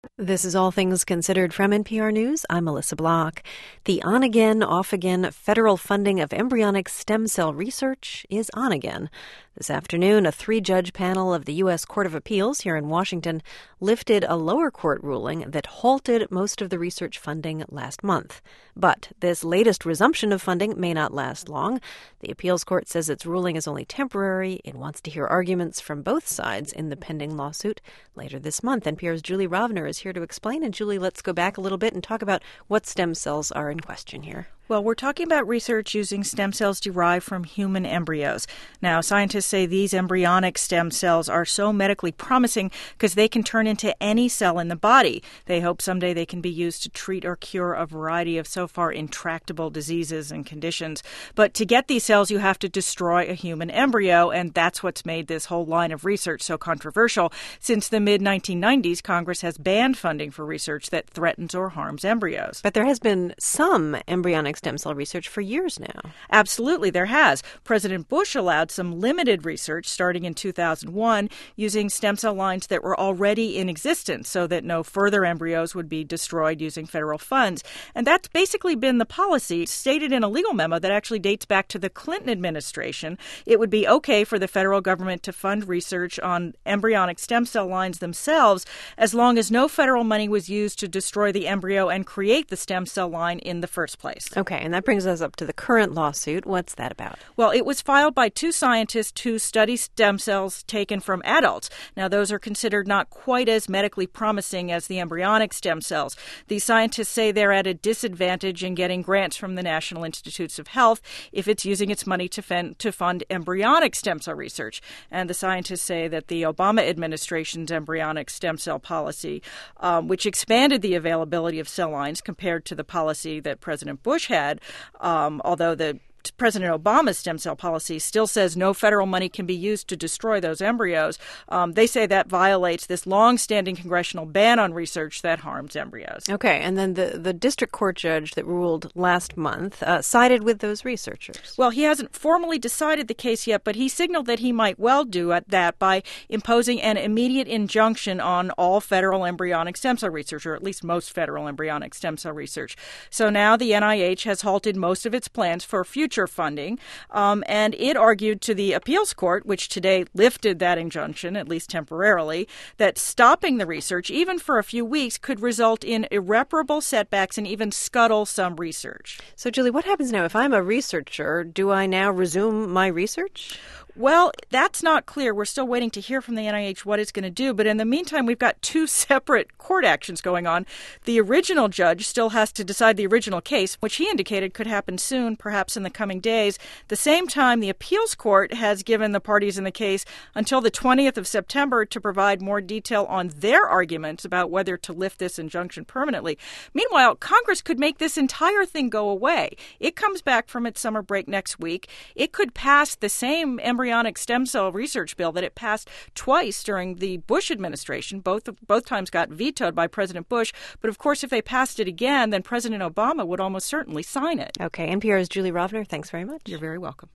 This is All Things Considered from NPR News. I'm Melissa Block. The on-again, off-again federal funding of embryonic stem cell research is on again. This afternoon, a three-judge panel of the U.S. Court of Appeals here in Washington lifted a lower court ruling that halted most of the research funding last month. But this latest resumption of funding may not last long. The appeals court says its ruling is only temporary. It wants to hear arguments from both sides in the pending lawsuit later this month. NPR's Julie Rovner is here to explain. And Julie, let's go back a little bit and talk about what stem cells are in question here. Well, we're talking about research using stem cells derived from human embryos. Now, scientists say these embryonic stem cells are so medically promising because they can turn into any cell in the body. They hope someday they can be used to treat or cure a variety of so far intractable diseases and conditions. But to get these cells, you have to destroy a human embryo, and that's what's made this whole line of research so controversial. Since the mid-1990s, Congress has banned funding for research that threatens or harms embryos. But there has been some embryonic stem cell research for years now. Absolutely, there has. President Bush allowed some limited research starting in 2001 using stem cell lines that were already in existence so that no further embryos would be destroyed using federal funds. And that's basically been the policy stated in a legal memo that actually dates back to the Clinton administration. It would be okay for the federal government to fund research on embryonic stem cell lines themselves as long as no federal money was used to destroy the embryo and create the stem cell line in the first place. Okay, and that brings us up to the current lawsuit. What's that about? Well, it was filed by two scientists who study stem cells taken from adults. Now, those are considered not quite as medically promising as the embryonic stem cells. These scientists say they're at a disadvantage in getting grants from the National Institutes of Health if it's using its money to fund embryonic stem cell research. And the scientists say that the Obama administration's embryonic stem cell policy, which expanded the availability of cell lines compared to the policy that President Bush had, although the President Obama's stem cell policy still says no federal money can be used to destroy those embryos. They say that violates this long-standing congressional ban on research that harms embryos. Okay, and then the district court judge that ruled last month sided with those researchers. Well, he hasn't formally decided the case yet, but he signaled that he might well do that by imposing an immediate injunction on all federal embryonic stem cell research, or at least most federal embryonic stem cell research. So now the NIH has halted most of its plans for future funding, and it argued to the appeals court, which today lifted that injunction, at least temporarily, that stopping the research, even for a few weeks, could result in irreparable setbacks and even scuttle some research. So, Julie, what happens now? If I'm a researcher, do I now resume my research? Well, that's not clear. We're still waiting to hear from the NIH what it's going to do. But in the meantime, we've got two separate court actions going on. The original judge still has to decide the original case, which he indicated could happen soon, perhaps in the coming days. At the same time, the appeals court has given the parties in the case until the 20th of September to provide more detail on their arguments about whether to lift this injunction permanently. Meanwhile, Congress could make this entire thing go away. It comes back from its summer break next week. It could pass the same embryonic stem cell research bill that it passed twice during the Bush administration. Both times got vetoed by President Bush. But of course, if they passed it again, then President Obama would almost certainly sign it. Okay, NPR's Julie Rovner, thanks very much. You're very welcome.